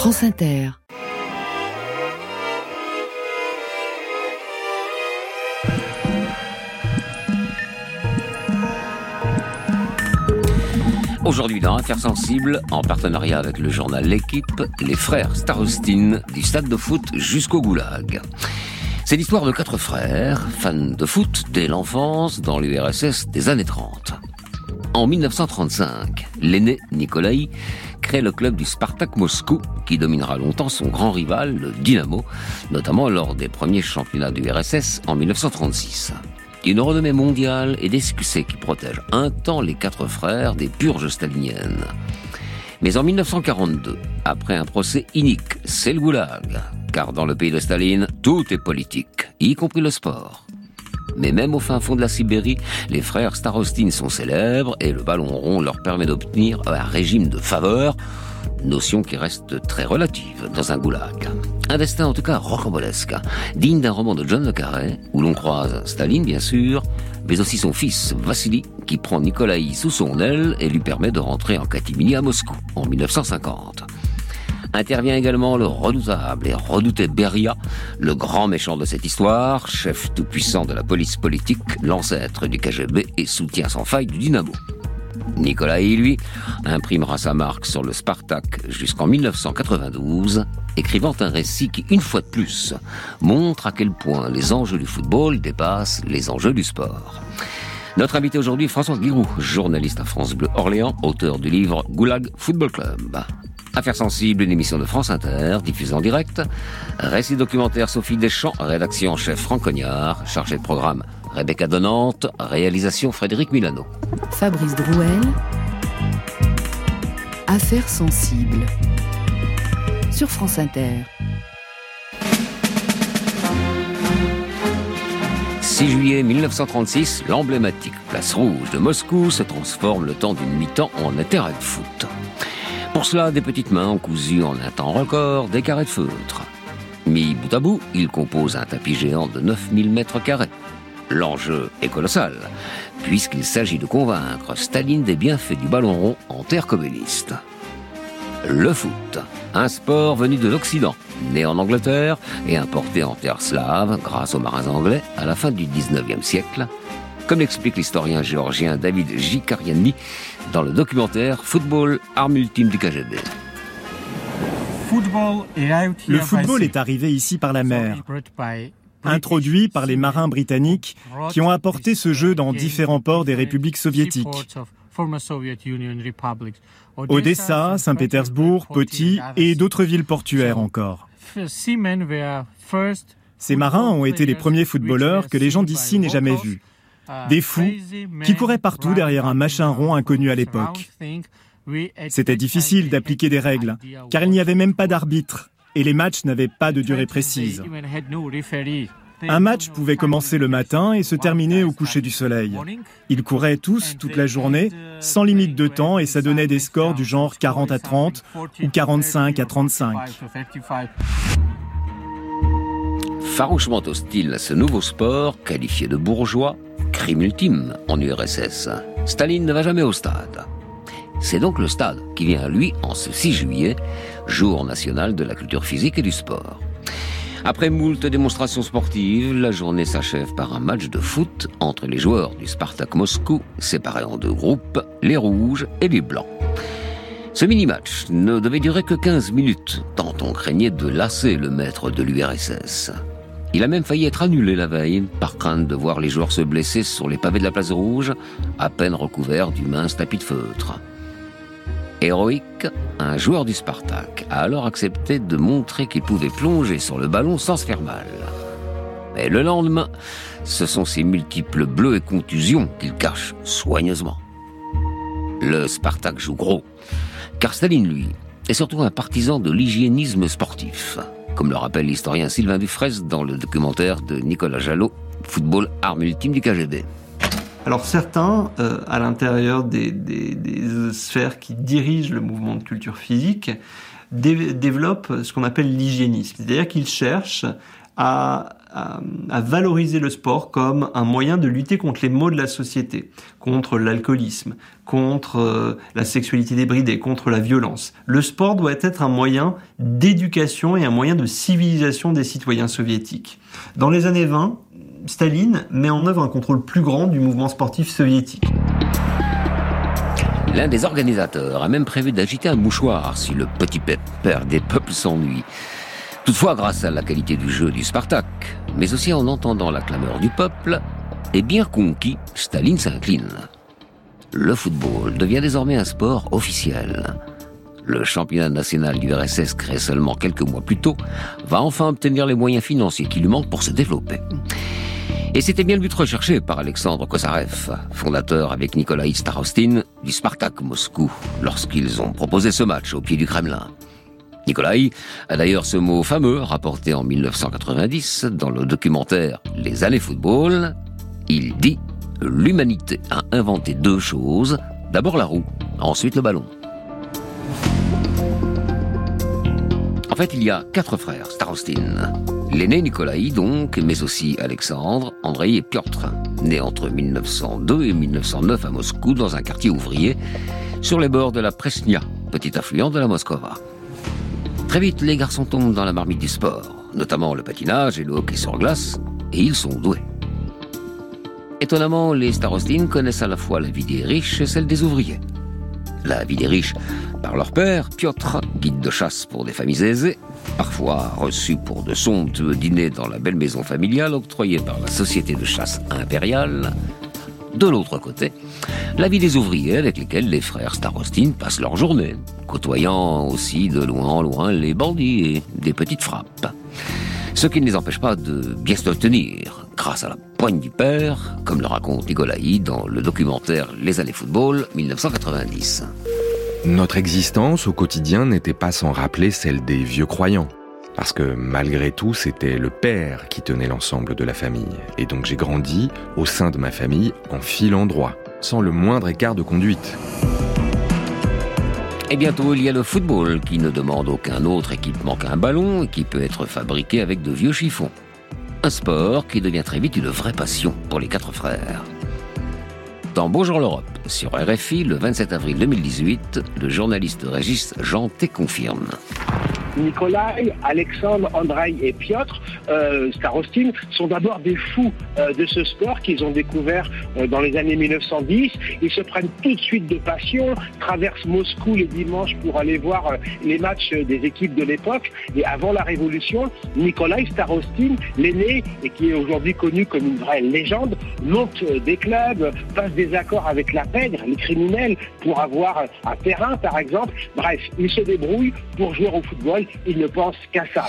France Inter. Aujourd'hui dans Affaires sensibles, en partenariat avec le journal L'Équipe, les frères Starostin du stade de foot jusqu'au goulag. C'est l'histoire de 4 frères, fans de foot dès l'enfance dans l'URSS des années 30. En 1935, l'aîné Nikolaï crée le club du Spartak Moscou qui dominera longtemps son grand rival, le Dynamo, notamment lors des premiers championnats du RSS en 1936. Une renommée mondiale et des succès qui protègent un temps les 4 frères des purges staliniennes. Mais en 1942, après un procès inique, c'est le goulag. Car dans le pays de Staline, tout est politique, y compris le sport. Mais même au fin fond de la Sibérie, les frères Starostin sont célèbres et le ballon rond leur permet d'obtenir un régime de faveur, notion qui reste très relative dans un goulag. Un destin en tout cas rocambolesque, digne d'un roman de John le Carré, où l'on croise Staline bien sûr, mais aussi son fils Vassili, qui prend Nikolaï sous son aile et lui permet de rentrer en catimini à Moscou en 1950. Intervient également le redoutable et redouté Beria, le grand méchant de cette histoire, chef tout-puissant de la police politique, l'ancêtre du KGB et soutien sans faille du Dynamo. Nikolaï, lui, imprimera sa marque sur le Spartak jusqu'en 1992, écrivant un récit qui, une fois de plus, montre à quel point les enjeux du football dépassent les enjeux du sport. Notre invité aujourd'hui, François Giroux, journaliste à France Bleu Orléans, auteur du livre Goulag Football Club. Affaires sensibles, une émission de France Inter, diffusée en direct. Récit documentaire Sophie Deschamps, rédaction en chef Franck Cognard, chargé de programme Rebecca Donante, réalisation Frédéric Milano. Fabrice Drouel. Affaires sensibles. Sur France Inter. 6 juillet 1936, l'emblématique place rouge de Moscou se transforme le temps d'une mi-temps en un terrain de foot. Pour cela, des petites mains ont cousu en un temps record des carrés de feutre. Mis bout à bout, ils composent un tapis géant de 9000 mètres carrés. L'enjeu est colossal, puisqu'il s'agit de convaincre Staline des bienfaits du ballon rond en terre communiste. Le foot, un sport venu de l'Occident, né en Angleterre et importé en terre slave grâce aux marins anglais à la fin du 19e siècle, comme l'explique l'historien géorgien David Jikariani dans le documentaire Football, arme ultime du KGB. Le football est arrivé ici par la mer, introduit par les marins britanniques qui ont apporté ce jeu dans différents ports des républiques soviétiques. Odessa, Saint-Pétersbourg, Poti et d'autres villes portuaires encore. Ces marins ont été les premiers footballeurs que les gens d'ici n'aient jamais vus. Des fous qui couraient partout derrière un machin rond inconnu à l'époque. C'était difficile d'appliquer des règles, car il n'y avait même pas d'arbitre, et les matchs n'avaient pas de durée précise. Un match pouvait commencer le matin et se terminer au coucher du soleil. Ils couraient tous, toute la journée, sans limite de temps, et ça donnait des scores du genre 40-30 ou 45-35. Farouchement hostile à ce nouveau sport, qualifié de bourgeois, crime ultime en URSS, Staline ne va jamais au stade. C'est donc le stade qui vient à lui en ce 6 juillet, jour national de la culture physique et du sport. Après moult démonstrations sportives, la journée s'achève par un match de foot entre les joueurs du Spartak Moscou, séparés en 2 groupes, les rouges et les blancs. Ce mini-match ne devait durer que 15 minutes, tant on craignait de lasser le maître de l'URSS. Il a même failli être annulé la veille, par crainte de voir les joueurs se blesser sur les pavés de la place rouge, à peine recouverts du mince tapis de feutre. Héroïque, un joueur du Spartak a alors accepté de montrer qu'il pouvait plonger sur le ballon sans se faire mal. Mais le lendemain, ce sont ses multiples bleus et contusions qu'il cache soigneusement. Le Spartak joue gros, car Staline, lui, est surtout un partisan de l'hygiénisme sportif, comme le rappelle l'historien Sylvain Dufresne dans le documentaire de Nicolas Jalot, Football, arme ultime du KGB. Alors certains, à l'intérieur des sphères qui dirigent le mouvement de culture physique, développent ce qu'on appelle l'hygiénisme. C'est-à-dire qu'ils cherchent à à valoriser le sport comme un moyen de lutter contre les maux de la société, contre l'alcoolisme, contre la sexualité débridée, contre la violence. Le sport doit être un moyen d'éducation et un moyen de civilisation des citoyens soviétiques. Dans les années 20, Staline met en œuvre un contrôle plus grand du mouvement sportif soviétique. L'un des organisateurs a même prévu d'agiter un mouchoir si le petit père des peuples s'ennuie. Toutefois, grâce à la qualité du jeu du Spartak, mais aussi en entendant la clameur du peuple, et bien conquis, Staline s'incline. Le football devient désormais un sport officiel. Le championnat national du RSS, créé seulement quelques mois plus tôt, va enfin obtenir les moyens financiers qui lui manquent pour se développer. Et c'était bien le but recherché par Alexandre Kosarev, fondateur avec Nikolaï Starostin du Spartak Moscou, lorsqu'ils ont proposé ce match au pied du Kremlin. Nikolaï a d'ailleurs ce mot fameux rapporté en 1990 dans le documentaire « Les années football ». Il dit « L'humanité a inventé deux choses, d'abord la roue, ensuite le ballon ». En fait, il y a 4 frères, Starostin. L'aîné Nikolaï donc, mais aussi Alexandre, Andrei et Piotr, nés entre 1902 et 1909 à Moscou dans un quartier ouvrier, sur les bords de la Presnia, petit affluent de la Moskova. Très vite, les garçons tombent dans la marmite du sport, notamment le patinage et le hockey sur glace, et ils sont doués. Étonnamment, les Starostin connaissent à la fois la vie des riches et celle des ouvriers. La vie des riches par leur père, Piotr, guide de chasse pour des familles aisées, parfois reçu pour de somptueux dîners dans la belle maison familiale octroyée par la société de chasse impériale. De l'autre côté, la vie des ouvriers avec lesquels les frères Starostin passent leur journée, côtoyant aussi de loin en loin les bandits et des petites frappes. Ce qui ne les empêche pas de bien se tenir, grâce à la poigne du père, comme le raconte Nikolaï dans le documentaire Les années football 1990. Notre existence au quotidien n'était pas sans rappeler celle des vieux croyants. Parce que malgré tout, c'était le père qui tenait l'ensemble de la famille. Et donc j'ai grandi au sein de ma famille en filant droit, sans le moindre écart de conduite. Et bientôt, il y a le football qui ne demande aucun autre équipement qu'un ballon et qui peut être fabriqué avec de vieux chiffons. Un sport qui devient très vite une vraie passion pour les 4 frères. Dans Bonjour l'Europe, sur RFI, le 27 avril 2018, le journaliste Régis Janté confirme. Nikolaï, Alexandre, Andrei et Piotr Starostin sont d'abord des fous de ce sport qu'ils ont découvert dans les années 1910. Ils se prennent tout de suite de passion, traversent Moscou les dimanches pour aller voir les matchs des équipes de l'époque. Et avant la Révolution, Nikolaï Starostin, l'aîné, et qui est aujourd'hui connu comme une vraie légende, monte des clubs, passe des accords avec la pègre, les criminels, pour avoir un terrain par exemple. Bref, il se débrouille pour jouer au football. Il ne pense qu'à ça.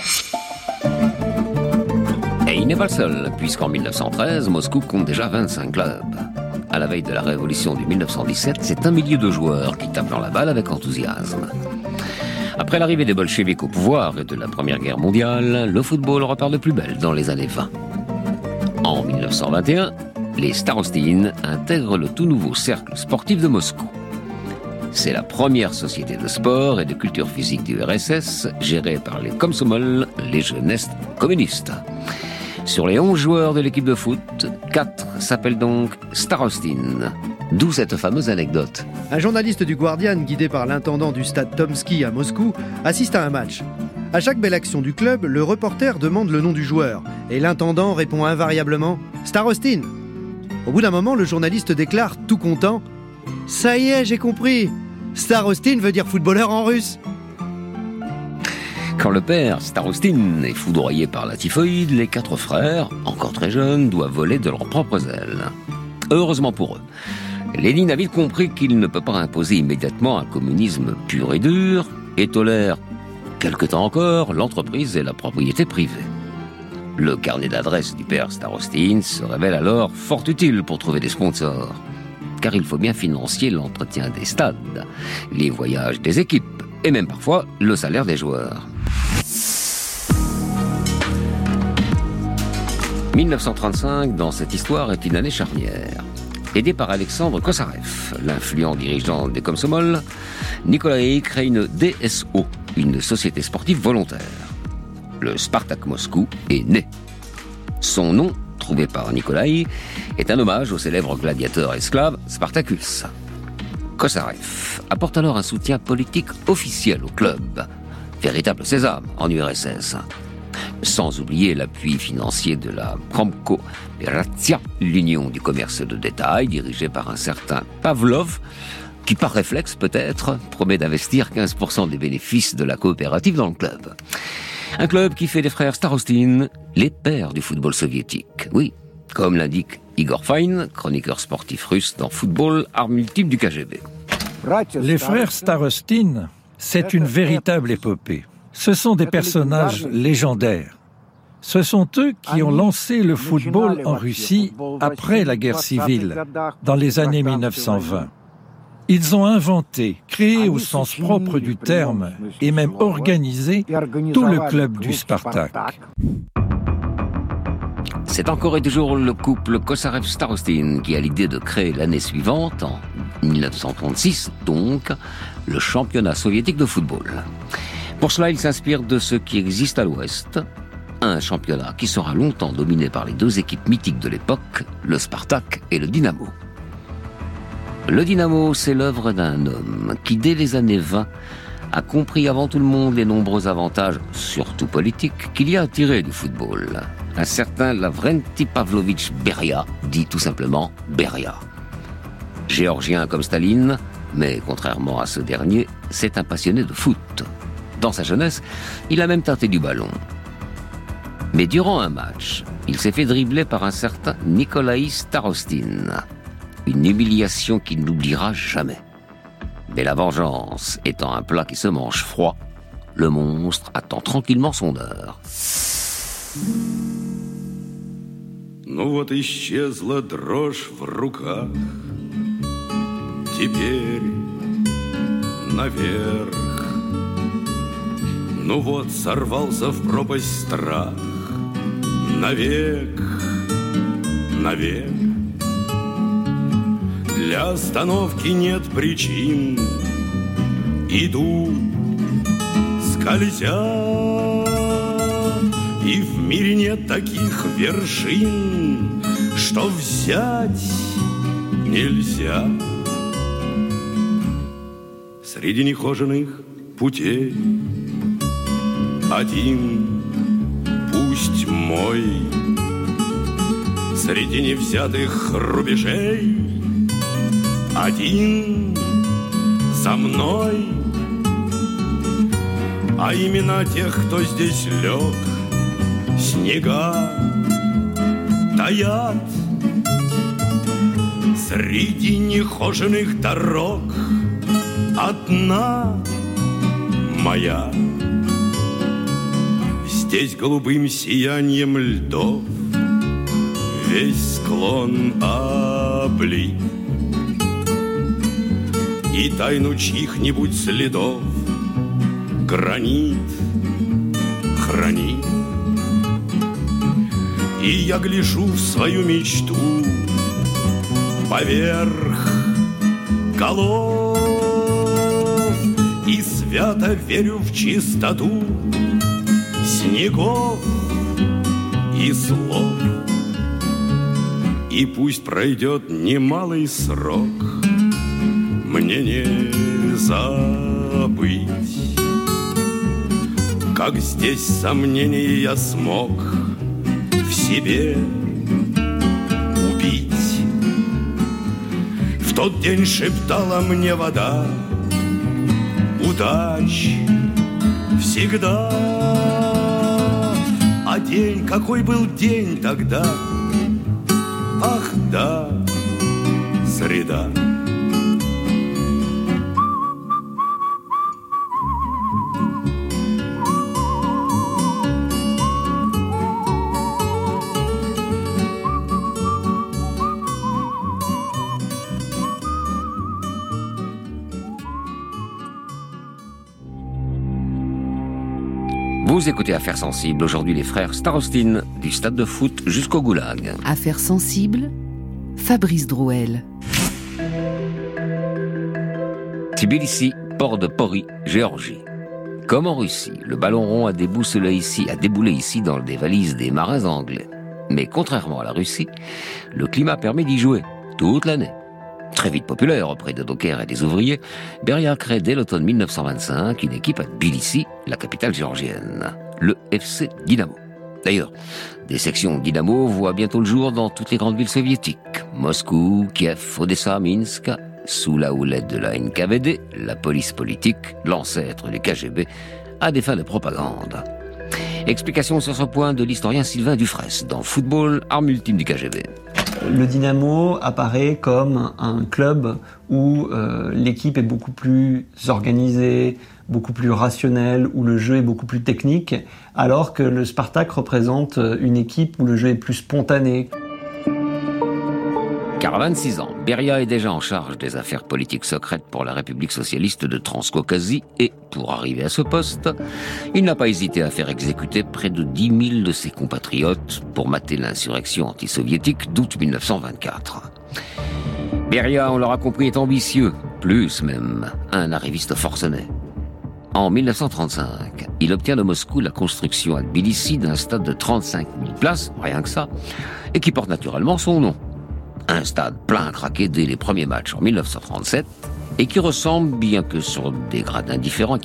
Et il n'est pas le seul, puisqu'en 1913, Moscou compte déjà 25 clubs. À la veille de la révolution de 1917, c'est 1 millier de joueurs qui tapent dans la balle avec enthousiasme. Après l'arrivée des bolcheviks au pouvoir et de la Première Guerre mondiale, le football repart de plus belle dans les années 20. En 1921, les Starostin intègrent le tout nouveau cercle sportif de Moscou. C'est la première société de sport et de culture physique du RSS, gérée par les Komsomol, les jeunesses communistes. Sur les 11 joueurs de l'équipe de foot, 4 s'appellent donc Starostin. D'où cette fameuse anecdote. Un journaliste du Guardian, guidé par l'intendant du stade Tomsky à Moscou, assiste à un match. À chaque belle action du club, le reporter demande le nom du joueur. Et l'intendant répond invariablement « Starostin ». Au bout d'un moment, le journaliste déclare, tout content « Ça y est, j'ai compris ! Starostin veut dire footballeur en russe !» Quand le père, Starostin, est foudroyé par la typhoïde, les 4 frères, encore très jeunes, doivent voler de leurs propres ailes. Heureusement pour eux, Lénine a vite compris qu'il ne peut pas imposer immédiatement un communisme pur et dur et tolère, quelque temps encore, l'entreprise et la propriété privée. Le carnet d'adresses du père Starostin se révèle alors fort utile pour trouver des sponsors. Car il faut bien financer l'entretien des stades, les voyages des équipes et même parfois le salaire des joueurs. 1935, dans cette histoire, est une année charnière. Aidé par Alexandre Kosarev, l'influent dirigeant des Komsomol, Nikolaï crée une DSO, une société sportive volontaire. Le Spartak Moscou est né. Son nom, trouvé par Nikolaï, est un hommage au célèbre gladiateur esclave Spartacus. Kosarev apporte alors un soutien politique officiel au club, véritable sésame en URSS. Sans oublier l'appui financier de la Promko Ratia, l'union du commerce de détail dirigée par un certain Pavlov, qui par réflexe peut-être promet d'investir 15% des bénéfices de la coopérative dans le club. Un club qui fait des frères Starostin les pères du football soviétique. Oui, comme l'indique Igor Fein, chroniqueur sportif russe dans Football, arme multiple du KGB. Les frères Starostin, c'est une véritable épopée. Ce sont des personnages légendaires. Ce sont eux qui ont lancé le football en Russie après la guerre civile, dans les années 1920. Ils ont inventé, créé au sens propre du terme, et même organisé tout le club du Spartak. C'est encore et toujours le couple Kosarev-Starostin qui a l'idée de créer l'année suivante, en 1936 donc, le championnat soviétique de football. Pour cela, il s'inspire de ce qui existe à l'Ouest, un championnat qui sera longtemps dominé par les deux équipes mythiques de l'époque, le Spartak et le Dynamo. Le Dynamo, c'est l'œuvre d'un homme qui, dès les années 20, a compris avant tout le monde les nombreux avantages, surtout politiques, qu'il y a à tirer du football. Un certain Lavrenti Pavlovitch Beria, dit tout simplement Beria. Géorgien comme Staline, mais contrairement à ce dernier, c'est un passionné de foot. Dans sa jeunesse, il a même tâté du ballon. Mais durant un match, il s'est fait dribbler par un certain Nikolaï Starostin. Une humiliation qu'il n'oubliera jamais. Mais la vengeance étant un plat qui se mange froid, le monstre attend tranquillement son heure. Ну вот исчезла дрожь в руках, теперь наверх. Ну вот сорвался в пропасть страх, навек, навек. Для остановки нет причин, иду, скользя. И в мире нет таких вершин, что взять нельзя. Среди нехоженных путей один, пусть мой. Среди невзятых рубежей один за мной. А имена тех, кто здесь лег, снега таят. Среди нехоженных дорог одна моя. Здесь голубым сиянием льдов весь склон облит, и тайну чьих-нибудь следов гранит хранит. И я гляжу в свою мечту поверх голов и свято верю в чистоту снегов и слов. И пусть пройдет немалый срок, мне не забыть, как здесь сомнения я смог в себе убить. В тот день шептала мне вода: удач всегда. А день, какой был день тогда? Ах да, среда. Vous écoutez Affaires sensibles, aujourd'hui les frères Starostin, du stade de foot jusqu'au goulag. Affaires sensibles, Fabrice Drouel. Tbilissi, port de Pori, Géorgie. Comme en Russie, le ballon rond a déboulé ici dans des valises des marins anglais. Mais contrairement à la Russie, le climat permet d'y jouer toute l'année. Très vite populaire auprès des dockers et des ouvriers, Beria crée dès l'automne 1925 une équipe à Tbilissi, la capitale géorgienne, le FC Dynamo. D'ailleurs, des sections Dynamo voient bientôt le jour dans toutes les grandes villes soviétiques. Moscou, Kiev, Odessa, Minsk, sous la houlette de la NKVD, la police politique, l'ancêtre du KGB, à des fins de propagande. Explication sur ce point de l'historien Sylvain Dufresne dans Football, arme ultime du KGB. Le Dynamo apparaît comme un club où l'équipe est beaucoup plus organisée, beaucoup plus rationnelle, où le jeu est beaucoup plus technique, alors que le Spartak représente une équipe où le jeu est plus spontané. Car à 26 ans, Beria est déjà en charge des affaires politiques secrètes pour la République socialiste de Transcaucasie et, pour arriver à ce poste, il n'a pas hésité à faire exécuter près de 10 000 de ses compatriotes pour mater l'insurrection anti-soviétique d'août 1924. Beria, on l'aura compris, est ambitieux, plus même, un arriviste forcené. En 1935, il obtient de Moscou la construction à Tbilissi d'un stade de 35 000 places, rien que ça, et qui porte naturellement son nom. Un stade plein à craquer dès les premiers matchs en 1937 et qui rassemble bien que sur des gradins différents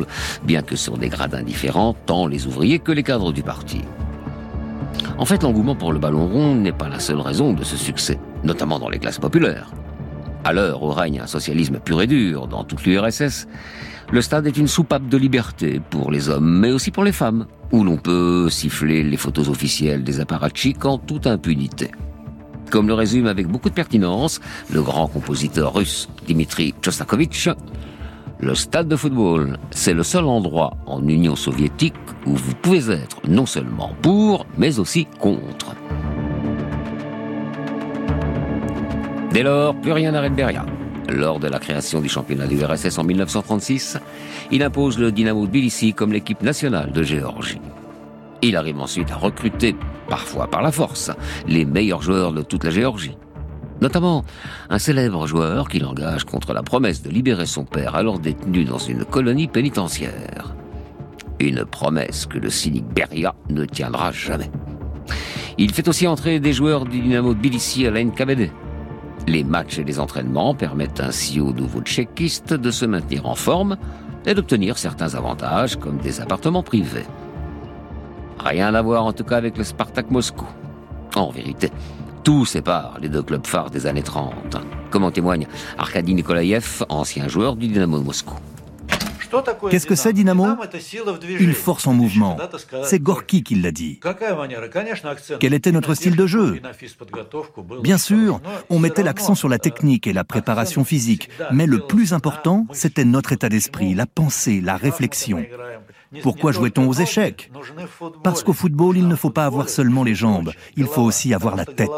tant les ouvriers que les cadres du parti. En fait, l'engouement pour le ballon rond n'est pas la seule raison de ce succès, notamment dans les classes populaires. À l'heure où règne un socialisme pur et dur dans toute l'URSS, le stade est une soupape de liberté pour les hommes, mais aussi pour les femmes, où l'on peut siffler les photos officielles des apparatchiks en toute impunité. Comme le résume avec beaucoup de pertinence le grand compositeur russe Dmitri Chostakovitch, le stade de football, c'est le seul endroit en Union soviétique où vous pouvez être non seulement pour, mais aussi contre. Dès lors, plus rien n'arrête Beria. Lors de la création du championnat de l'URSS en 1936, il impose le Dynamo Tbilissi comme l'équipe nationale de Géorgie. Il arrive ensuite à recruter, parfois par la force, les meilleurs joueurs de toute la Géorgie. Notamment un célèbre joueur qu'il engage contre la promesse de libérer son père alors détenu dans une colonie pénitentiaire. Une promesse que le cynique Beria ne tiendra jamais. Il fait aussi entrer des joueurs du Dynamo Tbilissi à la NKVD. Les matchs et les entraînements permettent ainsi aux nouveaux tchéquistes de se maintenir en forme et d'obtenir certains avantages comme des appartements privés. Rien à voir en tout cas avec le Spartak Moscou. En vérité, tout sépare les deux clubs phares des années 30, comme en témoigne Arkady Nikolaev, ancien joueur du Dynamo de Moscou. Qu'est-ce que c'est Dynamo ? Une force en mouvement. C'est Gorky qui l'a dit. Quel était notre style de jeu ? Bien sûr, on mettait l'accent sur la technique et la préparation physique, mais le plus important, c'était notre état d'esprit, la pensée, la réflexion. Pourquoi jouait-on aux échecs ? Parce qu'au football, il ne faut pas avoir seulement les jambes, il faut aussi avoir la tête.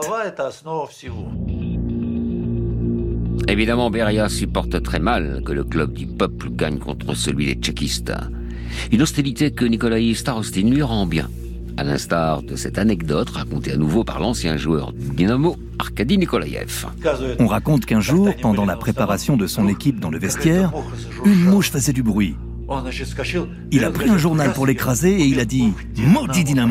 Évidemment, Beria supporte très mal que le club du peuple gagne contre celui des tchéquistes. Une hostilité que Nikolai Starostin lui rend bien, à l'instar de cette anecdote racontée à nouveau par l'ancien joueur du Dynamo, Arkady Nikolaev. On raconte qu'un jour, pendant la préparation de son équipe dans le vestiaire, une mouche faisait du bruit. Il a pris un journal pour l'écraser et il a dit « Maudit Dynamo !»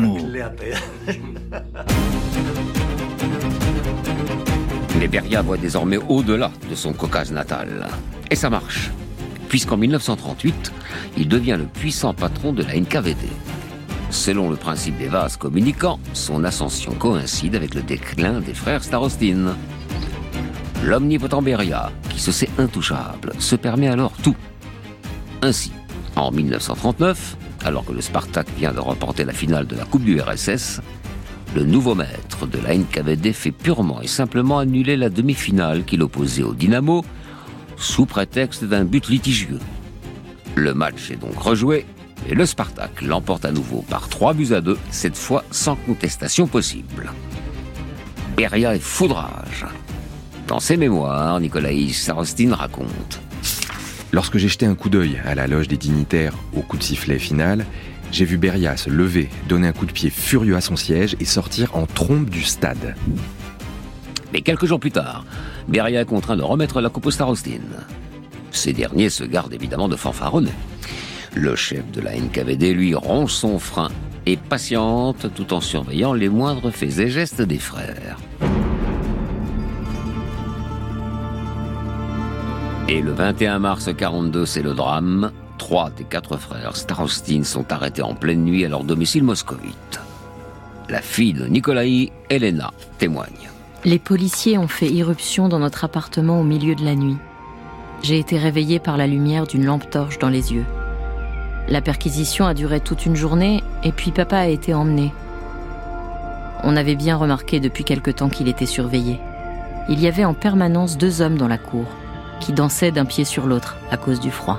Mais Beria voit désormais au-delà de son Caucase natal. Et ça marche, puisqu'en 1938, il devient le puissant patron de la NKVD. Selon le principe des vases communicants, son ascension coïncide avec le déclin des frères Starostin. L'omnipotent Beria, qui se sait intouchable, se permet alors tout. Ainsi, en 1939, alors que le Spartak vient de remporter la finale de la Coupe du RSS, le nouveau maître de la NKVD fait purement et simplement annuler la demi-finale qu'il opposait au Dynamo sous prétexte d'un but litigieux. Le match est donc rejoué et le Spartak l'emporte à nouveau par 3-2, cette fois sans contestation possible. Beria est foudrage. Dans ses mémoires, Nikolai Starostin raconte: Lorsque j'ai jeté un coup d'œil à la loge des dignitaires au coup de sifflet final, j'ai vu Beria se lever, donner un coup de pied furieux à son siège et sortir en trombe du stade. Mais quelques jours plus tard, Beria est contraint de remettre la coupe au Starostin. Ces derniers se gardent évidemment de fanfaronner. Le chef de la NKVD, lui, ronge son frein et patiente tout en surveillant les moindres faits et gestes des frères. Et le 21 mars 42, c'est le drame. 3 des 4 frères Starostin sont arrêtés en pleine nuit à leur domicile moscovite. La fille de Nikolaï, Elena, témoigne. Les policiers ont fait irruption dans notre appartement au milieu de la nuit. J'ai été réveillée par la lumière d'une lampe torche dans les yeux. La perquisition a duré toute une journée et puis papa a été emmené. On avait bien remarqué depuis quelque temps qu'il était surveillé. Il y avait en permanence 2 hommes dans la cour, qui dansaient d'un pied sur l'autre à cause du froid.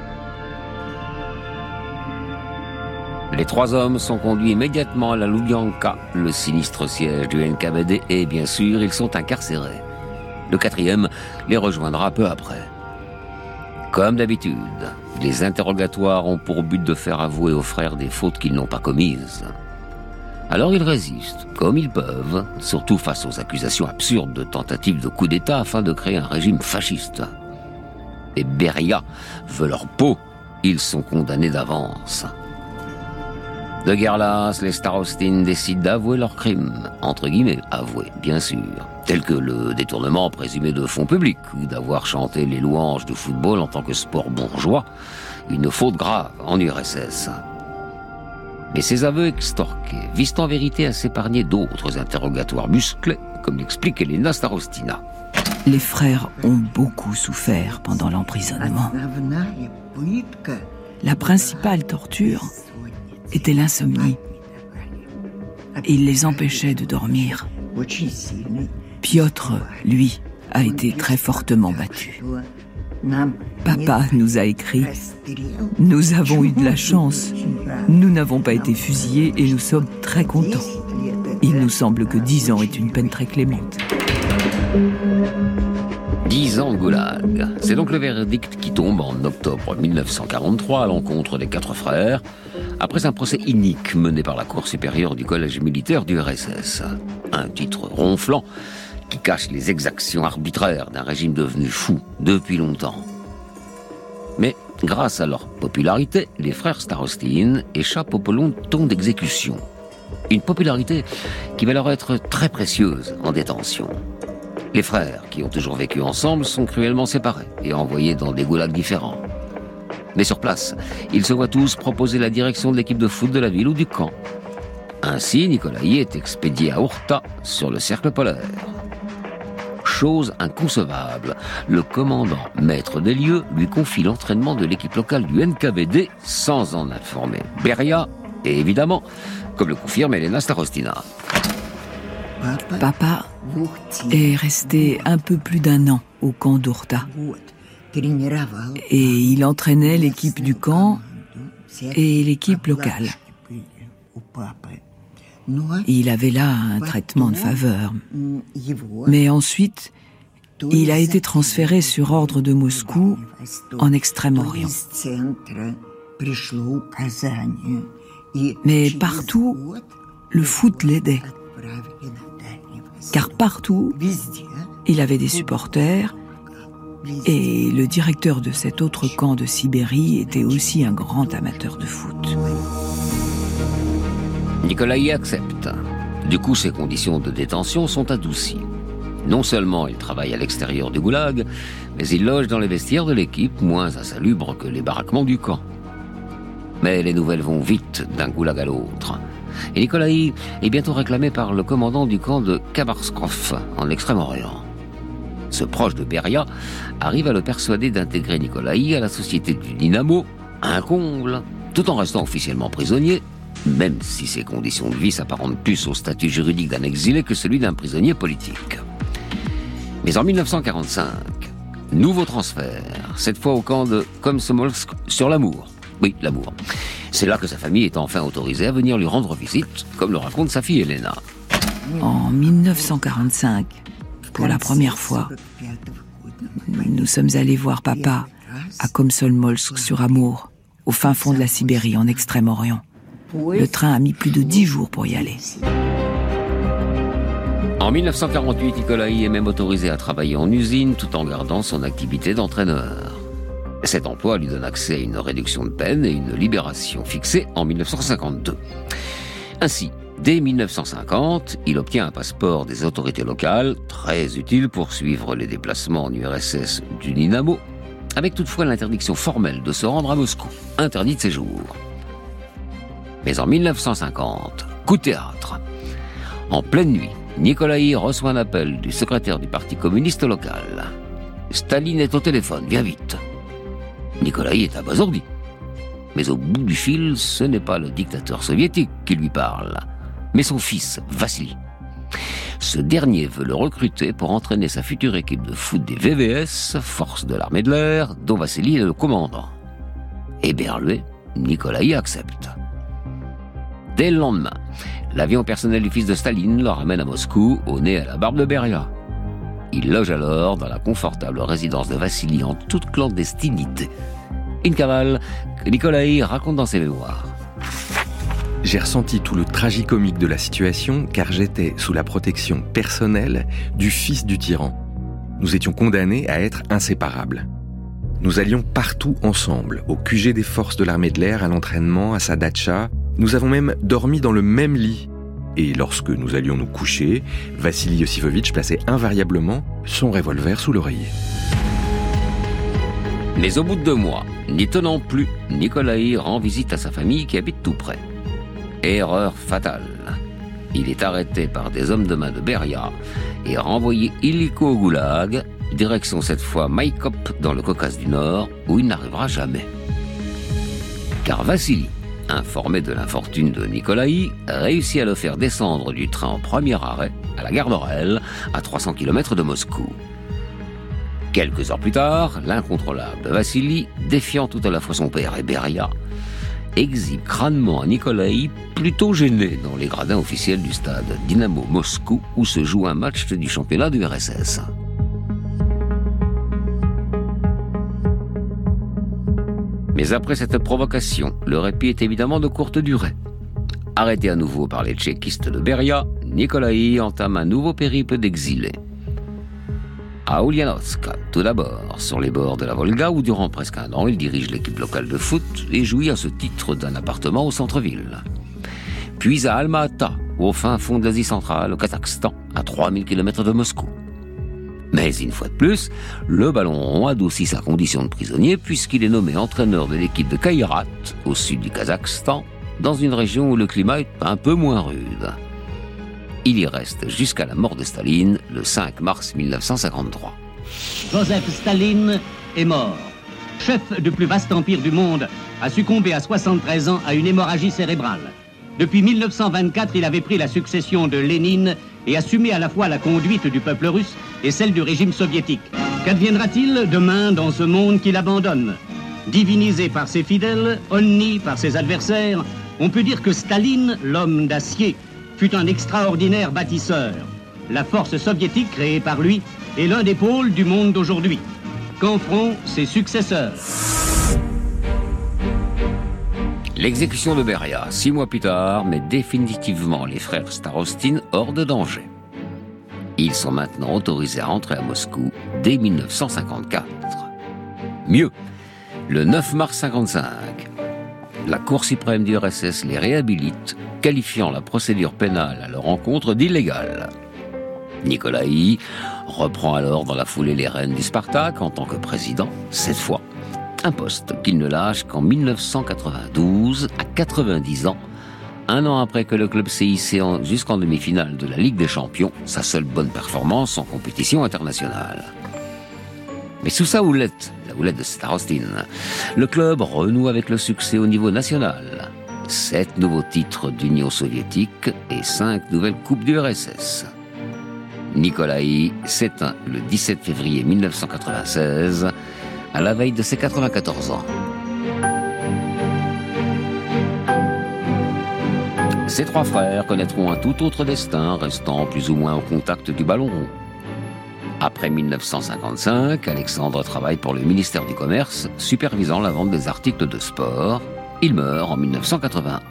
Les 3 hommes sont conduits immédiatement à la Loubianka, le sinistre siège du NKVD, et bien sûr, ils sont incarcérés. Le 4e les rejoindra peu après. Comme d'habitude, les interrogatoires ont pour but de faire avouer aux frères des fautes qu'ils n'ont pas commises. Alors ils résistent, comme ils peuvent, surtout face aux accusations absurdes de tentatives de coup d'État afin de créer un régime fasciste. Et Beria veut leur peau, ils sont condamnés d'avance. De guerre lasse, les Starostin décident d'avouer leurs crimes, entre guillemets, avouer, bien sûr, tels que le détournement présumé de fonds publics ou d'avoir chanté les louanges du football en tant que sport bourgeois, une faute grave en URSS. Mais ces aveux extorqués visent en vérité à s'épargner d'autres interrogatoires musclés, comme l'explique Elena Starostina. Les frères ont beaucoup souffert pendant l'emprisonnement. La principale torture était l'insomnie. Il les empêchait de dormir. Piotr, lui, a été très fortement battu. Papa nous a écrit « Nous avons eu de la chance. Nous n'avons pas été fusillés et nous sommes très contents. Il nous semble que 10 ans est une peine très clémente. » 10 ans de goulag. C'est donc le verdict qui tombe en octobre 1943 à l'encontre des 4 frères, après un procès inique mené par la Cour supérieure du collège militaire du RSS. Un titre ronflant qui cache les exactions arbitraires d'un régime devenu fou depuis longtemps. Mais grâce à leur popularité, les frères Starostin échappent au peloton d'exécution. Une popularité qui va leur être très précieuse en détention. Les frères, qui ont toujours vécu ensemble, sont cruellement séparés et envoyés dans des goulags différents. Mais sur place, ils se voient tous proposer la direction de l'équipe de foot de la ville ou du camp. Ainsi, Nikolaï est expédié à Ourta, sur le cercle polaire. Chose inconcevable, le commandant maître des lieux lui confie l'entraînement de l'équipe locale du NKVD sans en informer Beria et évidemment, comme le confirme Elena Starostina. Papa est resté un peu plus d'1 an au camp d'Ourta. Et il entraînait l'équipe du camp et l'équipe locale. Il avait là un traitement de faveur. Mais ensuite, il a été transféré sur ordre de Moscou en Extrême-Orient. Mais partout, le foot l'aidait. Car partout, il avait des supporters et le directeur de cet autre camp de Sibérie était aussi un grand amateur de foot. Nikolaï accepte. Du coup, ses conditions de détention sont adoucies. Non seulement il travaille à l'extérieur du goulag, mais il loge dans les vestiaires de l'équipe, moins insalubres que les baraquements du camp. Mais les nouvelles vont vite d'un goulag à l'autre. Et Nikolaï est bientôt réclamé par le commandant du camp de Khabarskov, en Extrême-Orient. Ce proche de Beria arrive à le persuader d'intégrer Nikolaï à la société du Dynamo, un comble, tout en restant officiellement prisonnier, même si ses conditions de vie s'apparentent plus au statut juridique d'un exilé que celui d'un prisonnier politique. Mais en 1945, nouveau transfert, cette fois au camp de Komsomolsk sur l'Amour. Oui, l'Amour. C'est là que sa famille est enfin autorisée à venir lui rendre visite, comme le raconte sa fille Elena. En 1945, pour la première fois, nous sommes allés voir papa à Komsomolsk sur Amour, au fin fond de la Sibérie, en Extrême-Orient. Le train a mis plus de 10 jours pour y aller. En 1948, Nikolaï est même autorisé à travailler en usine tout en gardant son activité d'entraîneur. Cet emploi lui donne accès à une réduction de peine et une libération fixée en 1952. Ainsi, dès 1950, il obtient un passeport des autorités locales, très utile pour suivre les déplacements en URSS du Dynamo, avec toutefois l'interdiction formelle de se rendre à Moscou, interdit de séjour. Mais en 1950, coup de théâtre. En pleine nuit, Nikolaï reçoit un appel du secrétaire du Parti communiste local. « Staline est au téléphone, viens vite !» Nikolaï est abasourdi. Mais au bout du fil, ce n'est pas le dictateur soviétique qui lui parle, mais son fils, Vassili. Ce dernier veut le recruter pour entraîner sa future équipe de foot des VVS, forces de l'armée de l'air, dont Vassili est le commandant. Éberlué, Nikolaï accepte. Dès le lendemain, l'avion personnel du fils de Staline le ramène à Moscou, au nez à la barbe de Beria. Il loge alors dans la confortable résidence de Vassili en toute clandestinité. Une cavale que Nikolaï raconte dans ses mémoires. J'ai ressenti tout le tragicomique de la situation car j'étais sous la protection personnelle du fils du tyran. Nous étions condamnés à être inséparables. Nous allions partout ensemble, au QG des forces de l'armée de l'air, à l'entraînement, à sa datcha. Nous avons même dormi dans le même lit. Et lorsque nous allions nous coucher, Vassili Iosifovitch plaçait invariablement son revolver sous l'oreiller. Mais au bout de 2 mois, n'y tenant plus, Nikolaï rend visite à sa famille qui habite tout près. Erreur fatale. Il est arrêté par des hommes de main de Beria et renvoyé illico au goulag, direction cette fois Maïkop dans le Caucase du Nord, où il n'arrivera jamais. Car Vassili, informé de l'infortune de Nikolaï, réussit à le faire descendre du train en premier arrêt, à la gare d'Orel, à 300 km de Moscou. Quelques heures plus tard, l'incontrôlable Vassili, défiant tout à la fois son père et Beria, exhibe crânement à Nikolaï, plutôt gêné dans les gradins officiels du stade Dynamo Moscou, où se joue un match du championnat du RSS. Mais après cette provocation, le répit est évidemment de courte durée. Arrêté à nouveau par les tchéquistes de Beria, Nikolaï entame un nouveau périple d'exilé. À Ulyanovsk, tout d'abord, sur les bords de la Volga, où durant presque 1 an, il dirige l'équipe locale de foot et jouit à ce titre d'un appartement au centre-ville. Puis à Alma-Ata, au fin fond d'Asie centrale, au Kazakhstan, à 3000 km de Moscou. Mais une fois de plus, le ballon rond adoucit sa condition de prisonnier puisqu'il est nommé entraîneur de l'équipe de Kairat, au sud du Kazakhstan, dans une région où le climat est un peu moins rude. Il y reste jusqu'à la mort de Staline, le 5 mars 1953. Joseph Staline est mort. Chef du plus vaste empire du monde, a succombé à 73 ans à une hémorragie cérébrale. Depuis 1924, il avait pris la succession de Lénine et assumé à la fois la conduite du peuple russe et celle du régime soviétique. Qu'adviendra-t-il demain dans ce monde qu'il abandonne? Divinisé par ses fidèles, honni par ses adversaires, on peut dire que Staline, l'homme d'acier, fut un extraordinaire bâtisseur. La force soviétique créée par lui est l'un des pôles du monde d'aujourd'hui. Qu'en feront ses successeurs? L'exécution de Beria, 6 mois plus tard, met définitivement les frères Starostin hors de danger. Ils sont maintenant autorisés à rentrer à Moscou dès 1954. Mieux, le 9 mars 1955, la Cour suprême du RSS les réhabilite, qualifiant la procédure pénale à leur encontre d'illégale. Nikolaï reprend alors dans la foulée les rênes du Spartak en tant que président, cette fois. Un poste qu'il ne lâche qu'en 1992, à 90 ans, 1 an après que le club s'est hissé jusqu'en demi-finale de la Ligue des Champions, sa seule bonne performance en compétition internationale. Mais sous sa houlette, la houlette de Starostin, le club renoue avec le succès au niveau national. 7 nouveaux titres d'Union soviétique et 5 nouvelles coupes du RSS. Nikolaï s'éteint le 17 février 1996, à la veille de ses 94 ans. Ses 3 frères connaîtront un tout autre destin, restant plus ou moins au contact du ballon rond. Après 1955, Alexandre travaille pour le ministère du Commerce, supervisant la vente des articles de sport. Il meurt en 1981.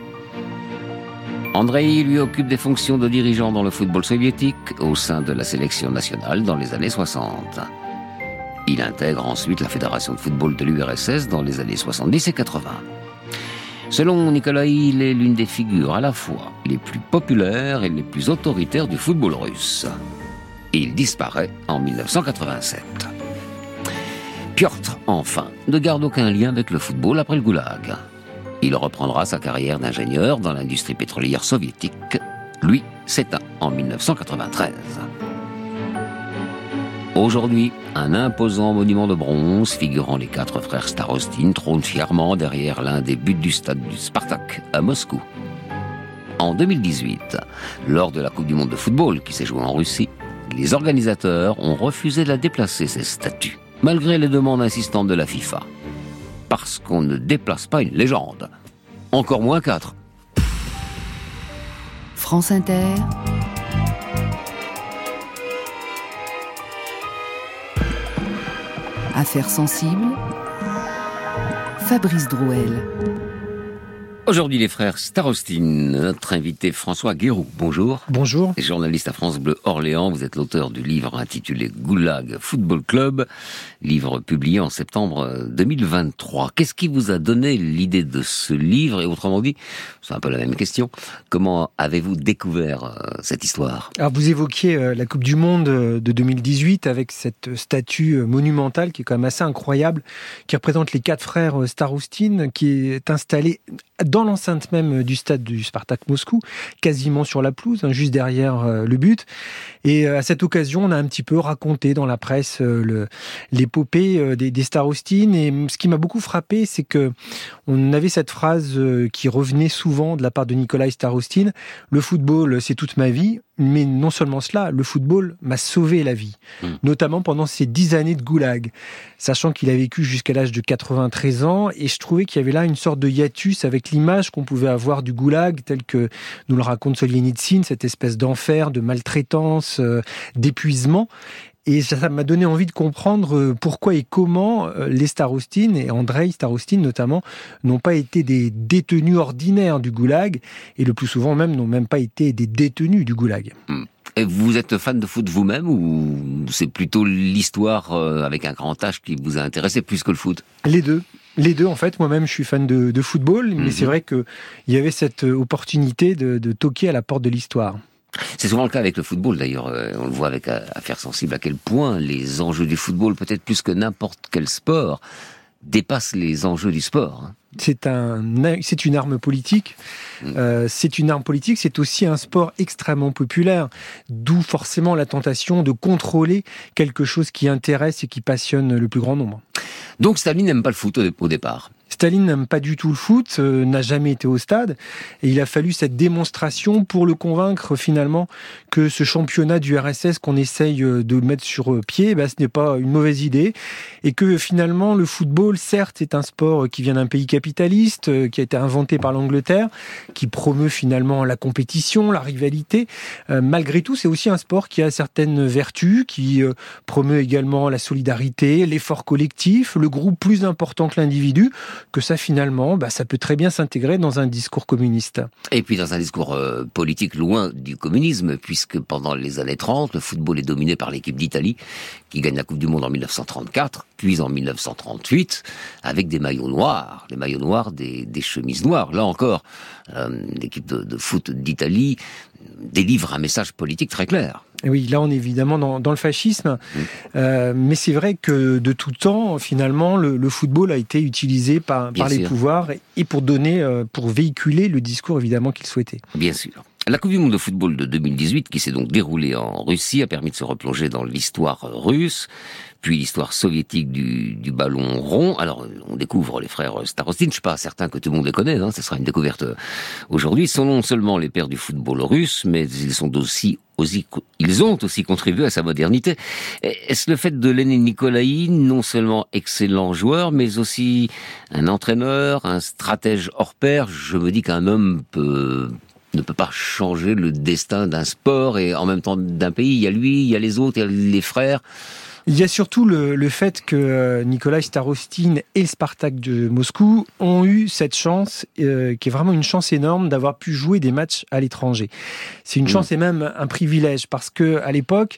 Andreï lui occupe des fonctions de dirigeant dans le football soviétique au sein de la sélection nationale dans les années 60. Il intègre ensuite la Fédération de football de l'URSS dans les années 70 et 80. Selon Nikolaï, il est l'une des figures à la fois les plus populaires et les plus autoritaires du football russe. Il disparaît en 1987. Piotr, enfin, ne garde aucun lien avec le football après le goulag. Il reprendra sa carrière d'ingénieur dans l'industrie pétrolière soviétique. Lui s'éteint en 1993. Aujourd'hui, un imposant monument de bronze figurant les 4 frères Starostin trône fièrement derrière l'un des buts du stade du Spartak à Moscou. En 2018, lors de la Coupe du monde de football qui s'est jouée en Russie, les organisateurs ont refusé de la déplacer, ces statues, malgré les demandes insistantes de la FIFA. Parce qu'on ne déplace pas une légende. Encore moins 4. France Inter. Affaires sensibles. Fabrice Drouel. Aujourd'hui, les frères Starostin, notre invité François Guéroux. Bonjour. Bonjour. Journaliste à France Bleu Orléans, vous êtes l'auteur du livre intitulé Goulag Football Club, livre publié en septembre 2023. Qu'est-ce qui vous a donné l'idée de ce livre? Et autrement dit, c'est un peu la même question, comment avez-vous découvert cette histoire? Alors vous évoquiez la Coupe du Monde de 2018 avec cette statue monumentale qui est quand même assez incroyable, qui représente les 4 frères Starostin, qui est installée dans l'enceinte même du stade du Spartak Moscou, quasiment sur la pelouse, juste derrière le but. Et à cette occasion, on a un petit peu raconté dans la presse l'épopée des Starostin. Et ce qui m'a beaucoup frappé, c'est que on avait cette phrase qui revenait souvent de la part de Nikolaï Starostin: le football, c'est toute ma vie. Mais non seulement cela, le football m'a sauvé la vie, notamment pendant ces 10 années de goulag, sachant qu'il a vécu jusqu'à l'âge de 93 ans, et je trouvais qu'il y avait là une sorte de hiatus avec l'image qu'on pouvait avoir du goulag, tel que nous le raconte Solzhenitsyn, cette espèce d'enfer, de maltraitance, d'épuisement. Et ça m'a donné envie de comprendre pourquoi et comment les Starostin, et Andrei Starostin notamment, n'ont pas été des détenus ordinaires du goulag, et le plus souvent même n'ont même pas été des détenus du goulag. Et vous êtes fan de foot vous-même, ou c'est plutôt l'histoire avec un grand H qui vous a intéressé plus que le foot? Les deux. Les deux, en fait. Moi-même, je suis fan de football, mais c'est vrai qu'il y avait cette opportunité de toquer à la porte de l'histoire. C'est souvent le cas avec le football, d'ailleurs. On le voit avec Affaires sensibles, à quel point les enjeux du football, peut-être plus que n'importe quel sport, dépassent les enjeux du sport. C'est une arme politique. C'est une arme politique, c'est aussi un sport extrêmement populaire, d'où forcément la tentation de contrôler quelque chose qui intéresse et qui passionne le plus grand nombre. Donc Staline n'aime pas le foot au départ. Staline n'aime pas du tout le foot, n'a jamais été au stade, et il a fallu cette démonstration pour le convaincre finalement que ce championnat du RSS qu'on essaye de mettre sur pied, ce n'est pas une mauvaise idée, et que finalement le football, certes, est un sport qui vient d'un pays capitaliste, qui a été inventé par l'Angleterre, qui promeut finalement la compétition, la rivalité. Malgré tout, c'est aussi un sport qui a certaines vertus, qui promeut également la solidarité, l'effort collectif, le groupe plus important que l'individu, que ça finalement, ça peut très bien s'intégrer dans un discours communiste. Et puis dans un discours politique loin du communisme, puisque pendant les années 30, le football est dominé par l'équipe d'Italie, qui gagne la Coupe du Monde en 1934, puis en 1938, avec des maillots noirs, les maillots noirs des chemises noires. Là encore, l'équipe de foot d'Italie délivre un message politique très clair. Et oui, là on est évidemment dans le fascisme, mais c'est vrai que de tout temps, finalement, le football a été utilisé par les pouvoirs et pour véhiculer le discours évidemment qu'ils souhaitaient. Bien sûr. La Coupe du monde de football de 2018, qui s'est donc déroulée en Russie, a permis de se replonger dans l'histoire russe, puis l'histoire soviétique du ballon rond. Alors, on découvre les frères Starostin. Je suis pas certain que tout le monde les connaît, ce sera une découverte aujourd'hui. Ils sont non seulement les pères du football russe, mais ils ont aussi contribué à sa modernité. Est-ce le fait de l'aîné Nikolaï, non seulement excellent joueur, mais aussi un entraîneur, un stratège hors pair? Je me dis qu'un homme ne peut pas changer le destin d'un sport et en même temps d'un pays. Il y a lui, il y a les autres, il y a les frères. Il y a surtout le fait que Nikolai Starostin et le Spartak de Moscou ont eu cette chance, qui est vraiment une chance énorme, d'avoir pu jouer des matchs à l'étranger. C'est une chance et même un privilège, parce que à l'époque,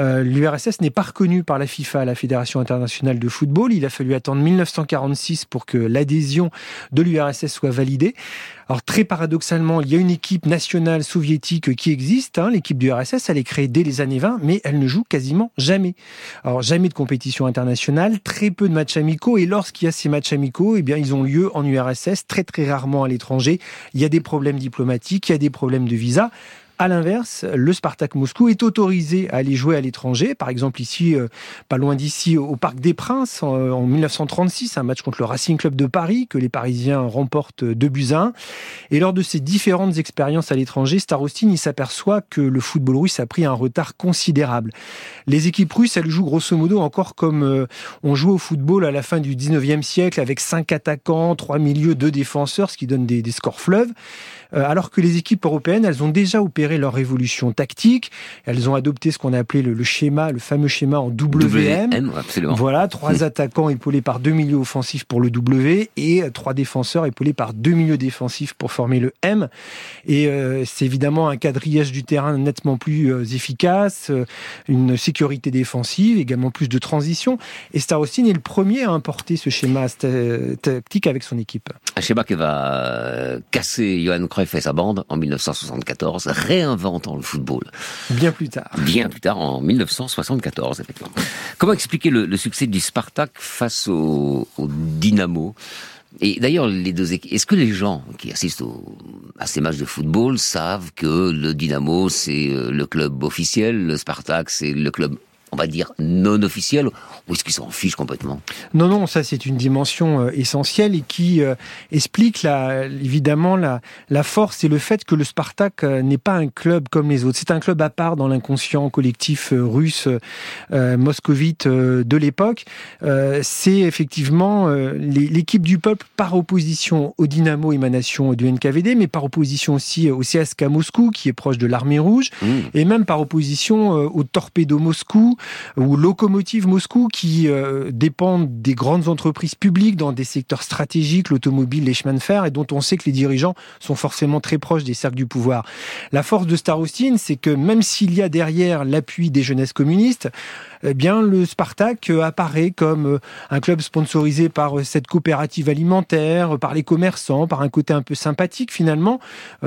l'URSS n'est pas reconnue par la FIFA, la Fédération internationale de football. Il a fallu attendre 1946 pour que l'adhésion de l'URSS soit validée. Alors très paradoxalement, il y a une équipe nationale soviétique qui existe, l'équipe du RSS, elle est créée dès les années 20, mais elle ne joue quasiment jamais. Alors jamais de compétition internationale, très peu de matchs amicaux, et lorsqu'il y a ces matchs amicaux, eh bien ils ont lieu en URSS, très très rarement à l'étranger. Il y a des problèmes diplomatiques, il y a des problèmes de visa. À l'inverse, le Spartak Moscou est autorisé à aller jouer à l'étranger. Par exemple, ici, pas loin d'ici, au Parc des Princes, en 1936, un match contre le Racing Club de Paris, que les Parisiens remportent 2-1. Et lors de ces différentes expériences à l'étranger, Starostin, il s'aperçoit que le football russe a pris un retard considérable. Les équipes russes, elles jouent grosso modo encore comme on jouait au football à la fin du 19e siècle, avec 5 attaquants, 3 milieux, 2 défenseurs, ce qui donne des scores fleuves. Alors que les équipes européennes, elles ont déjà opéré leur révolution tactique. Elles ont adopté ce qu'on a appelé le fameux schéma en WM. Absolument. Voilà, 3 attaquants épaulés par 2 milieux offensifs pour le W et 3 défenseurs épaulés par 2 milieux défensifs pour former le M. Et c'est évidemment un quadrillage du terrain nettement plus efficace, une sécurité défensive, également plus de transition. Et Starostin est le premier à importer ce schéma tactique avec son équipe. Un schéma qui va casser Johan Cruyff et sa bande en 1974, réinventant le football. Bien plus tard. Bien plus tard, en 1974, effectivement. Comment expliquer le succès du Spartak face au Dynamo ? Et d'ailleurs, les deux équipes, est-ce que les gens qui assistent à ces matchs de football savent que le Dynamo, c'est le club officiel, le Spartak, c'est le club, on va dire, non officiel, ou est-ce qu'ils s'en fichent complètement ? Non, ça c'est une dimension essentielle et qui explique évidemment la force et le fait que le Spartak n'est pas un club comme les autres. C'est un club à part dans l'inconscient collectif russe, moscovite de l'époque. C'est effectivement l'équipe du peuple par opposition au Dynamo, émanation du NKVD, mais par opposition aussi au CSKA Moscou, qui est proche de l'Armée Rouge, et même par opposition au Torpedo Moscou, ou Lokomotiv Moscou, qui dépendent des grandes entreprises publiques dans des secteurs stratégiques, l'automobile, les chemins de fer, et dont on sait que les dirigeants sont forcément très proches des cercles du pouvoir. La force de Starostin, c'est que même s'il y a derrière l'appui des jeunesses communistes, eh bien, le Spartak apparaît comme un club sponsorisé par cette coopérative alimentaire, par les commerçants, par un côté un peu sympathique finalement.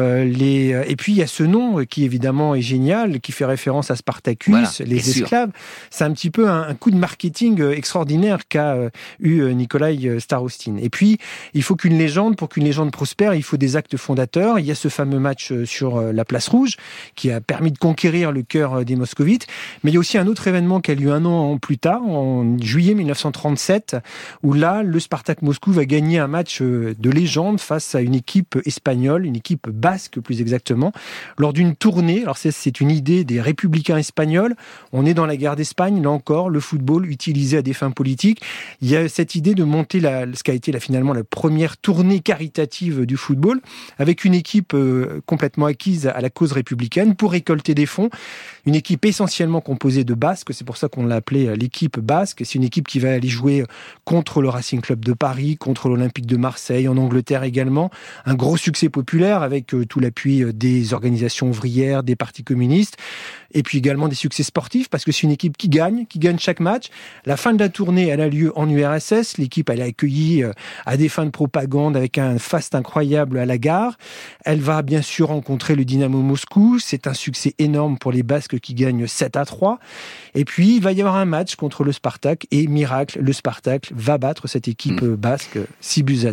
Et puis il y a ce nom qui évidemment est génial, qui fait référence à Spartacus, voilà, les esclaves. C'est un petit peu un coup de marketing extraordinaire qu'a eu Nikolai Starostin. Et puis, il faut pour qu'une légende prospère, il faut des actes fondateurs. Il y a ce fameux match sur la Place Rouge qui a permis de conquérir le cœur des Moscovites. Mais il y a aussi un autre événement qui a lieu un an plus tard, en juillet 1937, où là, le Spartak Moscou va gagner un match de légende face à une équipe espagnole, une équipe basque plus exactement, lors d'une tournée. Alors c'est une idée des républicains espagnols. On est dans la guerre d'Espagne, là encore, le football utilisé à des fins politiques. Il y a cette idée de monter ce qui a été finalement la première tournée caritative du football, avec une équipe complètement acquise à la cause républicaine pour récolter des fonds. Une équipe essentiellement composée de Basques, c'est pour ça qu'on l'a appelée l'équipe basque. C'est une équipe qui va aller jouer contre le Racing Club de Paris, contre l'Olympique de Marseille, en Angleterre également. Un gros succès populaire avec tout l'appui des organisations ouvrières, des partis communistes, et puis également des succès sportifs, parce que c'est une équipe qui gagne chaque match. La fin de la tournée, elle a lieu en URSS. L'équipe, elle est accueillie à des fins de propagande avec un faste incroyable à la gare. Elle va bien sûr rencontrer le Dynamo Moscou. C'est un succès énorme pour les Basques qui gagnent 7-3. Et puis, il va y avoir un match contre le Spartak. Et miracle, le Spartak va battre cette équipe basque 6-2.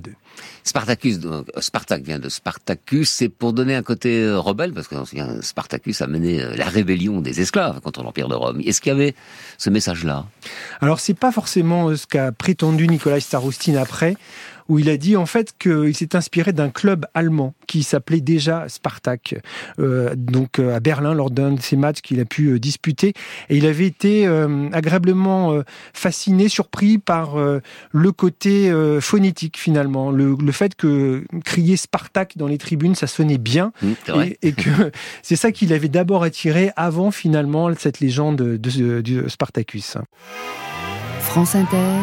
Spartak vient de Spartacus, c'est pour donner un côté rebelle, parce que Spartacus a mené la rébellion des esclaves contre l'Empire de Rome. Est-ce qu'il y avait ce message-là ? Alors, c'est pas forcément ce qu'a prétendu Nikolai Starostin après. où il a dit en fait qu'il s'est inspiré d'un club allemand qui s'appelait déjà Spartak, donc à Berlin lors d'un de ces matchs qu'il a pu disputer. Et il avait été agréablement fasciné, surpris par le côté phonétique finalement, le fait que crier Spartak dans les tribunes, ça sonnait bien, et que c'est ça qui l'avait d'abord attiré avant finalement cette légende du Spartacus. France Inter.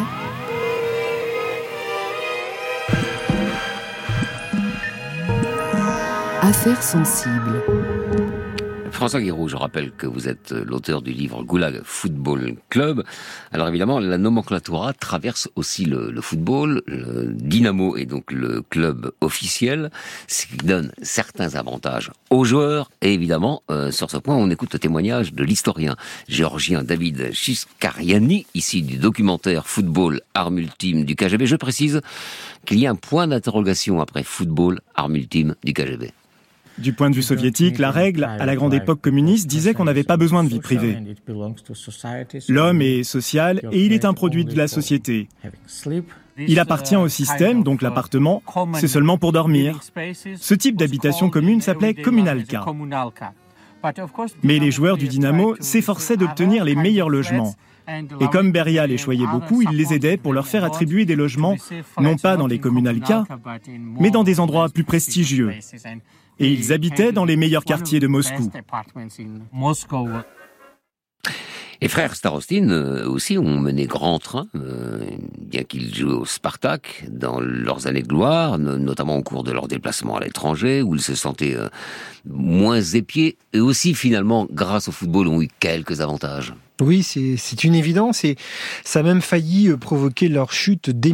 Affaires sensibles. François Guiraud, je rappelle que vous êtes l'auteur du livre Goulag Football Club. Alors évidemment, la nomenclatura traverse aussi le football. Le Dynamo est donc le club officiel, ce qui donne certains avantages aux joueurs. Et évidemment, sur ce point, on écoute le témoignage de l'historien géorgien David Shishkariani, ici du documentaire Football, arme ultime du KGB. Je précise qu'il y a un point d'interrogation après Football, arme ultime du KGB. Du point de vue soviétique, la règle, à la grande époque communiste, disait qu'on n'avait pas besoin de vie privée. L'homme est social et il est un produit de la société. Il appartient au système, donc l'appartement, c'est seulement pour dormir. Ce type d'habitation commune s'appelait kommunalka. Mais les joueurs du Dynamo s'efforçaient d'obtenir les meilleurs logements. Et comme Beria les choyait beaucoup, il les aidait pour leur faire attribuer des logements, non pas dans les kommunalka, mais dans des endroits plus prestigieux. Et ils habitaient dans les meilleurs quartiers de Moscou. Les frères Starostin aussi ont mené grand train, bien qu'ils jouent au Spartak dans leurs années de gloire, notamment au cours de leurs déplacements à l'étranger, où ils se sentaient moins épiés, et aussi finalement, grâce au football, ont eu quelques avantages. Oui, c'est une évidence, et ça a même failli provoquer leur chute dès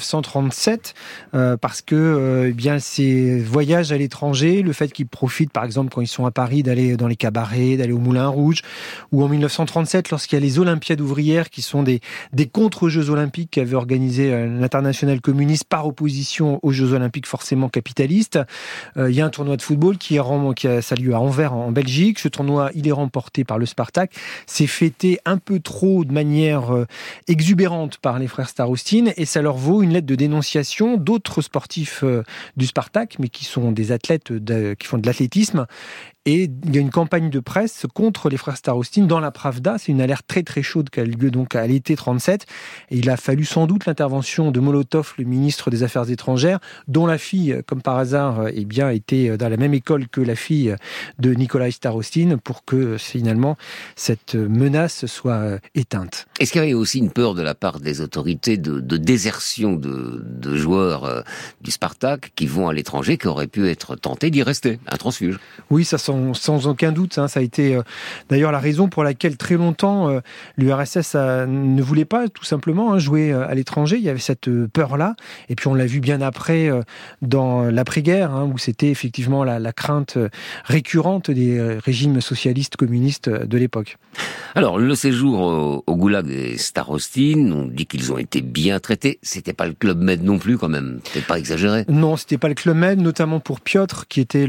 1937 parce que ces voyages à l'étranger, le fait qu'ils profitent par exemple quand ils sont à Paris d'aller dans les cabarets, d'aller au Moulin Rouge, ou en 1937 lorsqu'il y a les Olympiades ouvrières qui sont des contre-Jeux olympiques qu'avait organisé l'internationale communiste par opposition aux Jeux olympiques forcément capitalistes. Il y a un tournoi de football qui a lieu à Anvers en Belgique. Ce tournoi, il est remporté par le Spartak. C'est fêté un peu trop de manière exubérante par les frères Starostin, et ça leur vaut une lettre de dénonciation d'autres sportifs du Spartak, mais qui sont des athlètes qui font de l'athlétisme. Et il y a une campagne de presse contre les frères Starostin dans la Pravda. C'est une alerte très très chaude qui a lieu donc à l'été 37. Et il a fallu sans doute l'intervention de Molotov, le ministre des Affaires étrangères, dont la fille, comme par hasard, était dans la même école que la fille de Nikolai Starostin, pour que finalement cette menace soit éteinte. Est-ce qu'il y avait aussi une peur de la part des autorités de désertion de joueurs du Spartak qui vont à l'étranger, qui auraient pu être tentés d'y rester, un transfuge? Oui, ça sans aucun doute. Ça a été d'ailleurs la raison pour laquelle très longtemps l'URSS ne voulait pas tout simplement jouer à l'étranger. Il y avait cette peur-là. Et puis on l'a vu bien après dans l'après-guerre, où c'était effectivement la crainte récurrente des régimes socialistes communistes de l'époque. Alors, le séjour au Goulag des Starostin, on dit qu'ils ont été bien traités. C'était pas le Club Med non plus, quand même. C'était pas exagéré. Non, c'était pas le Club Med, notamment pour Piotr, qui était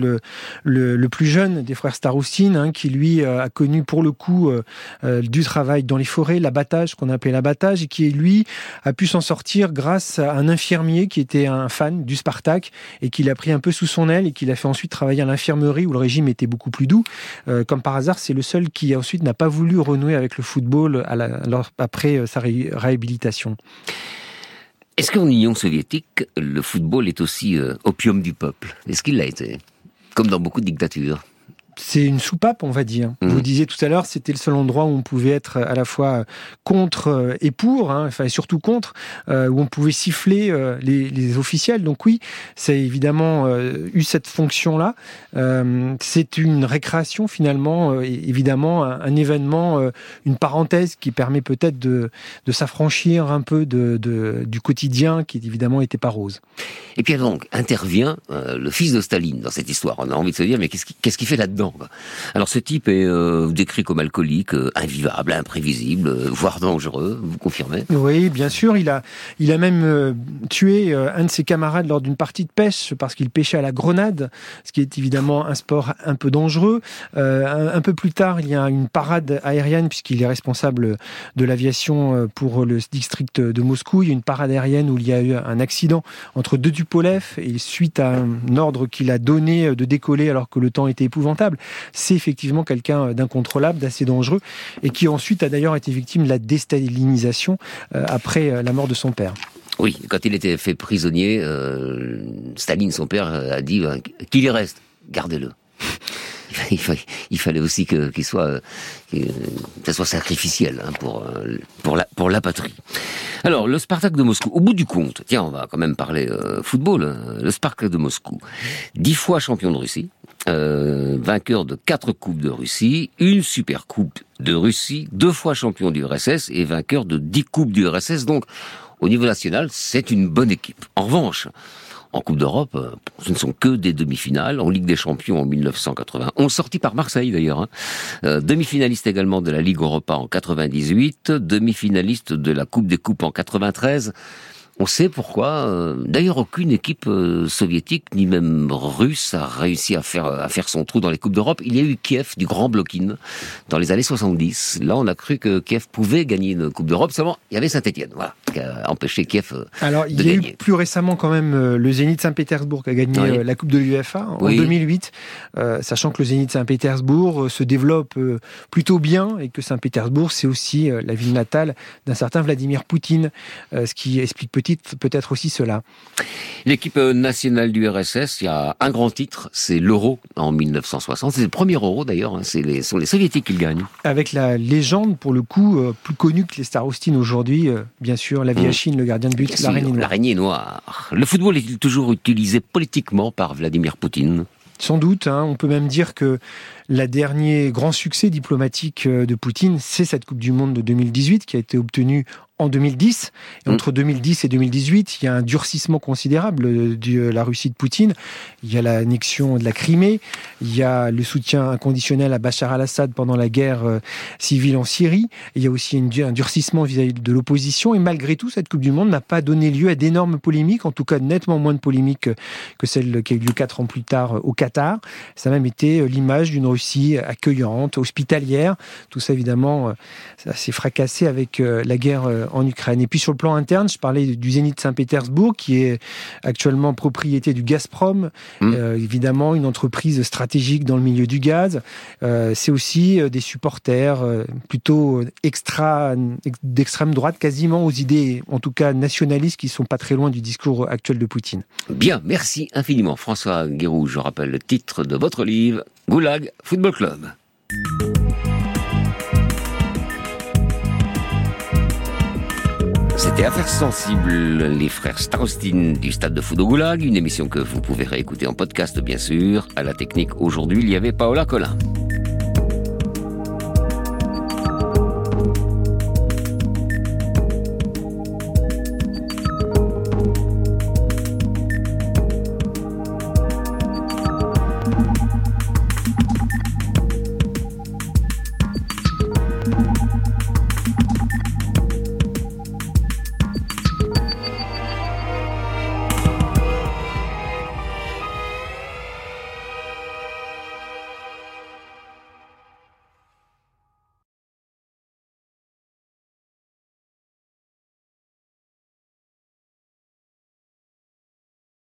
le plus jeune des frères Starostin, qui lui a connu pour le coup du travail dans les forêts, l'abattage, qu'on appelait l'abattage, et qui lui a pu s'en sortir grâce à un infirmier qui était un fan du Spartak et qui l'a pris un peu sous son aile et qui l'a fait ensuite travailler à l'infirmerie où le régime était beaucoup plus doux. Comme par hasard, c'est le seul qui ensuite n'a pas voulu renouer avec le football après sa réhabilitation. Est-ce qu'en Union soviétique, le football est aussi opium du peuple? Est-ce qu'il l'a été? Comme dans beaucoup de dictatures. C'est une soupape, on va dire. Vous disiez tout à l'heure, c'était le seul endroit où on pouvait être à la fois contre et pour, et surtout contre, où on pouvait siffler les officiels. Donc oui, c'est évidemment eu cette fonction-là. C'est une récréation finalement, évidemment, un événement, une parenthèse qui permet peut-être de s'affranchir un peu du quotidien qui évidemment n'était pas rose. Et puis donc intervient le fils de Staline dans cette histoire. On a envie de se dire, mais qu'est-ce qu'il fait là-dedans? quoi. Alors ce type est décrit comme alcoolique, invivable, imprévisible, voire dangereux, vous confirmez? Oui, bien sûr, il a même tué un de ses camarades lors d'une partie de pêche parce qu'il pêchait à la grenade, ce qui est évidemment un sport un peu dangereux. Un peu plus tard, il y a une parade aérienne puisqu'il est responsable de l'aviation pour le district de Moscou. Il y a une parade aérienne où il y a eu un accident entre deux Tupolev et suite à un ordre qu'il a donné de décoller alors que le temps était épouvantable. C'est effectivement quelqu'un d'incontrôlable, d'assez dangereux et qui ensuite a d'ailleurs été victime de la déstalinisation après la mort de son père. Oui, quand il était fait prisonnier, Staline, son père, a dit qu'il y reste, gardez-le. Il fallait aussi que ça soit sacrificiel pour la patrie. Alors, le Spartak de Moscou, au bout du compte, tiens, on va quand même parler football, le Spartak de Moscou, 10 fois champion de Russie, vainqueur de 4 coupes de Russie, une super coupe de Russie, 2 fois champion du RSS et vainqueur de 10 coupes du RSS, donc au niveau national, c'est une bonne équipe. En revanche, en Coupe d'Europe, ce ne sont que des demi-finales. En Ligue des Champions en 1991, sorti par Marseille d'ailleurs. Demi-finaliste également de la Ligue Europa en 98, demi-finaliste de la Coupe des Coupes en 93. On sait pourquoi. D'ailleurs, aucune équipe soviétique, ni même russe, a réussi à faire son trou dans les Coupes d'Europe. Il y a eu Kiev, du Grand Blokin, dans les années 70. Là, on a cru que Kiev pouvait gagner une Coupe d'Europe. Seulement, il y avait Saint-Étienne, voilà, qui a empêché Kiev de gagner. Alors, il y a eu plus récemment quand même le Zénith Saint-Pétersbourg qui a gagné la Coupe de l'UEFA en 2008, sachant que le Zénith Saint-Pétersbourg se développe plutôt bien et que Saint-Pétersbourg, c'est aussi la ville natale d'un certain Vladimir Poutine, ce qui explique peut-être aussi cela. L'équipe nationale du RSS, il y a un grand titre, c'est l'Euro en 1960. C'est le premier Euro d'ailleurs, ce sont les Soviétiques qui le gagnent. Avec la légende, pour le coup, plus connue que les Starostin aujourd'hui, bien sûr, Laviachine, le gardien de but, l'araignée noire. Le football est-il toujours utilisé politiquement par Vladimir Poutine ? Sans doute, on peut même dire que le dernier grand succès diplomatique de Poutine, c'est cette Coupe du Monde de 2018 qui a été obtenue en 2010. Et entre 2010 et 2018, il y a un durcissement considérable de la Russie de Poutine. Il y a l'annexion de la Crimée, il y a le soutien inconditionnel à Bachar al-Assad pendant la guerre civile en Syrie. Il y a aussi un durcissement vis-à-vis de l'opposition. Et malgré tout, cette Coupe du Monde n'a pas donné lieu à d'énormes polémiques, en tout cas nettement moins de polémiques que celle qui a eu lieu 4 ans plus tard au Qatar. Ça a même été l'image d'une Russie accueillante, hospitalière. Tout ça, évidemment, ça s'est fracassé avec la guerre en Ukraine. Et puis sur le plan interne, je parlais du Zénith Saint-Pétersbourg, qui est actuellement propriété du Gazprom, évidemment une entreprise stratégique dans le milieu du gaz. C'est aussi des supporters plutôt d'extrême droite, quasiment aux idées, en tout cas nationalistes, qui sont pas très loin du discours actuel de Poutine. Bien, merci infiniment François Guéroux. Je rappelle le titre de votre livre, Goulag Football Club. C'était Affaires sensibles, les frères Starostin du stade de foot au Goulag, une émission que vous pouvez réécouter en podcast bien sûr. À la technique aujourd'hui, il y avait Paola Collin.